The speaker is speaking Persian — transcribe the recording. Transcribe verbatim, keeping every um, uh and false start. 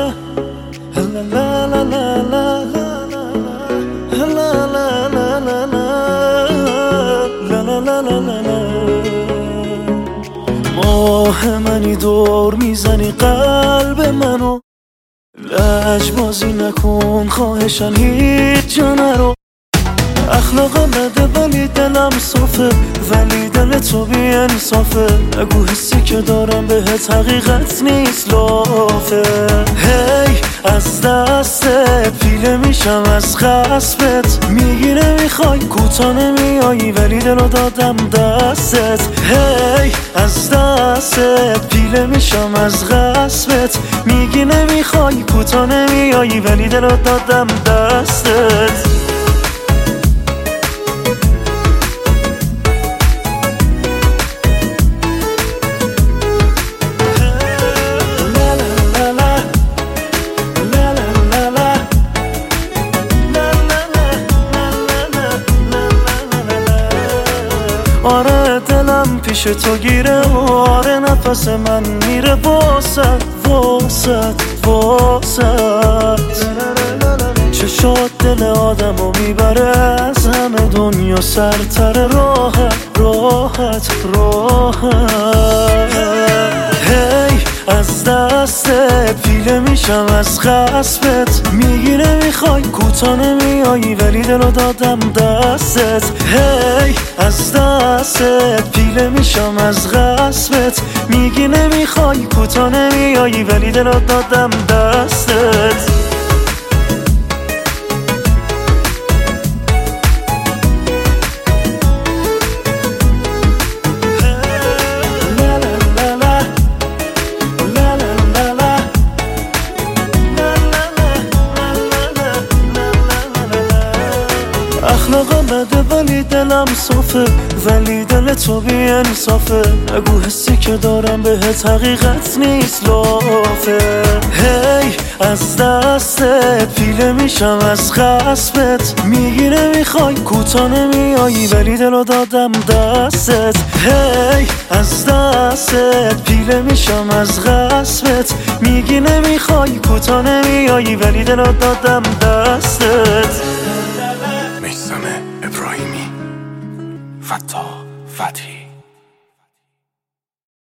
لا لا لا لا لا لا لا لا لا لا لا لا لا ماه منی دور میزنی قلب منو، لجبازی نکن خواهشن هیچ جا نرو. اخلاقم بده ولی دلم صافه، ولی دل تو بی انصافه. نگو حسی که دارم بهت حقیقت نیست لافه. هی از دستت پیله میشم از خصبت، میگی نمیخوای کوتا نمیایی ولی دلو دادم دستت. هی از دستت پیله میشم از غصبت، میگی نمیخوای کوتا نمیایی ولی دلو دادم دستت. آره دلم پیش تو گیره، آره نفس من میره واسد واسد واسد. چشات دل آدمو میبره از همه دنیا سرتر، راحت راحت راحت. هی از دستت پیله میشم از خصبت، میگی نمیخوای کوتا نمیایی ولی دلو دادم دستت. هی از دستت پیله میشم از غصبت، میگی نمیخوای کوتا نمیایی ولی دلو دادم دستت. اخلاقم بده ولی دلم صافه، ولی دل تو بی انصافه. نگو حسی که دارم بهت حقیقت نیست لافه. هی از دستت پیله میشم از خصبت، میگی نمیخوای کوتا نمیایی ولی دلو دادم دستت. هی از دستت پیله میشم از غصبت، میگی نمیخوای کوتا نمیایی ولی دلو دادم دستت. میثم ابراهیمی، فتاح فتحی.